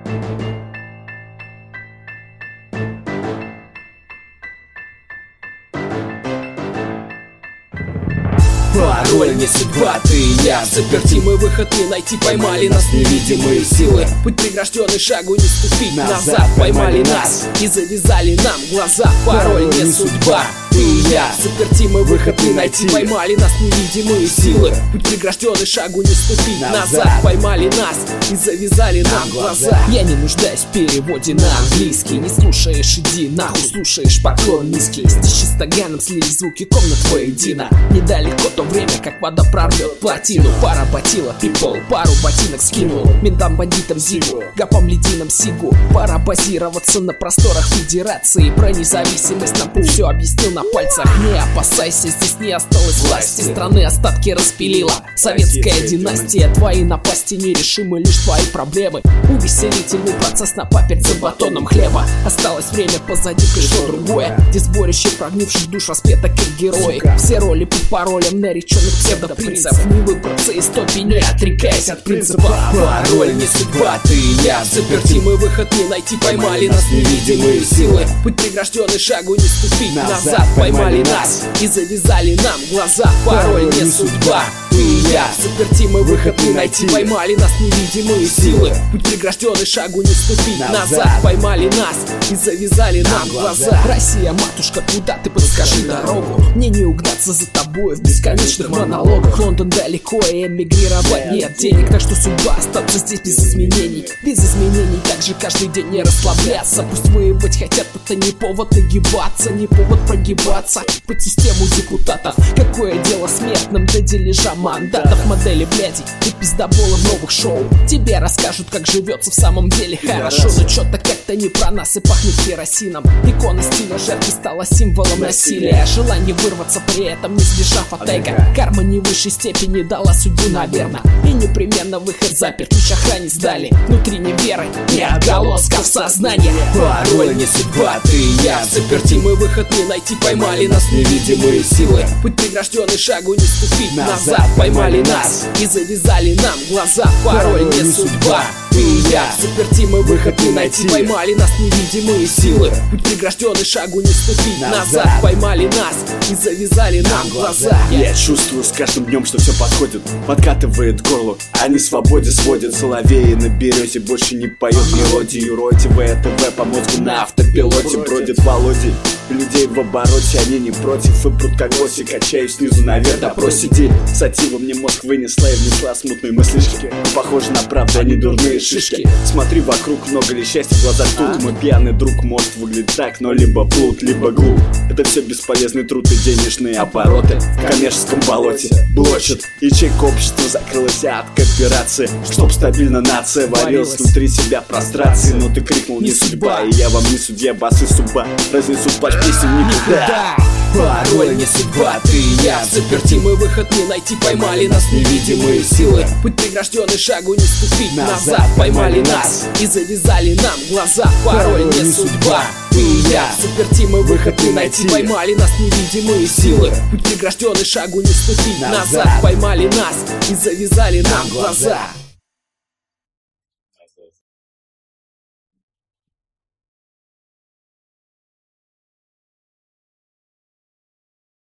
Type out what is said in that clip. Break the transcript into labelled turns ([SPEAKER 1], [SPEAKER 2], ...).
[SPEAKER 1] Пароль не судьба, ты и я. Заперти мы выход не найти, поймали нас невидимые силы. Путь прегражденный, шагу не ступить назад. Поймали нас и завязали нам глаза. Пароль не судьба, ты и я. Заперти мы выход не найти, поймали нас невидимые силы. Путь прегражденный, шагу не ступить назад. Поймали нас и завязали нам глаза. Я не нуждаюсь в переводе на английский. Не слушаешь, иди нахуй, слушаешь поклон низкий. Стиши с таганом слились звуки комнат воедино. Недалеко то время, как вода прорвет плотину. Пара ботила, пипол, пару ботинок скинул. Ментам, бандитам зигу, гапам, ледином сигу. Пора базироваться на просторах федерации. Про независимость нам все объяснил на пальцах. Не опасайся, здесь не осталось власти. Страны остатки распилила советская династия. Твои напасти нерешимы, лишь твои проблемы. Увеселительный процесс на паперце батоном хлеба. Осталось время позади, пришло другое, где сборище прогнивших душ распето как герои. Все роли под паролем нареченных псевдопринцев. Не выбраться из топи, не отрекаясь от принципов. Пароль не судьба, ты и я. Заперти мы выход не найти, поймали нас невидимые силы. Путь прегражденный, шагу не ступить назад. Поймали нас и завязали нам глаза. Пароль не судьба, ты и я. Заперти мы выход не найти, поймали нас невидимые силы. Путь прегражденный, шагу не ступить назад. Поймали нас и завязали нам глаза. Россия, матушка, куда ты, подскажи дорогу? Мне не угнаться за тобой в бесконечных монологах. Лондон далеко и эмигрировать нет денег. Так что судьба остаться здесь без изменений. Без изменений также каждый день не расслабляться. Пусть воевать хотят, это не повод нагибаться, не повод прогибаться под систему депутатов. Какое дело смертным до дележа мандатов? Модели блядей и пиздоболы в новых шоу тебе расскажут, как живется в самом деле хорошо. Но чё-то как-то не про нас и пахнет керосином. Икона стиля жертвы стала символом насилия. Желание вырваться, при этом не сбежав от эго. Карма не высшей степени дала судьбу, наверное. И непременно выход заперт, лишь охране сдали. Внутри не веры, не отголосков сознания. Пароль не судьба, ты и я. Заперти мы выход не найти, поймали нас невидимые силы. Путь прегражденный, шагу не ступить назад. Поймали нас и завязали нам глаза. Пароль не судьба, ты и я. Заперти мы выход не найти, поймали нас невидимые силы. Путь прегражденный, шагу не ступить назад. Поймали нас и завязали нам глаза.
[SPEAKER 2] Я чувствую с каждым днем, что все подходит, подкатывает горло, а не свободе сводит. Соловей на берете больше не поет мелодию. Ройте ВТВ по мозгу на автопилоте. Бродит Володей, людей в обороте, они не против и прут как оси. Качаюсь снизу наверх, допросиди. Сатива мне мозг вынесла и внесла смутные мыслишки. Похоже на правду, они дурные шишки. Смотри вокруг, много ли счастья в глазах тут. Мой пьяный друг может выглядеть так, но либо плут, либо глуп. Это все бесполезный труд и денежные обороты в коммерческом болоте. Блочит, ячейка общества закрылась от кооперации. Чтоб стабильно нация варилась внутри себя прострации. Но ты крикнул не судьба, и я вам не судья, басы суба. Разнесу плач песню никуда.
[SPEAKER 1] Пароль не судьба, ты и я. Заперти мы выход не найти, поймали нас невидимые силы. Путь прегражденный, шагу не ступить назад. Поймали нас и завязали нам глаза. Пароль не судьба, ты и я. Заперти мы выход не найти, поймали нас невидимые силы. Путь прегражденный, шагу не ступить назад. Поймали нас и завязали нам глаза.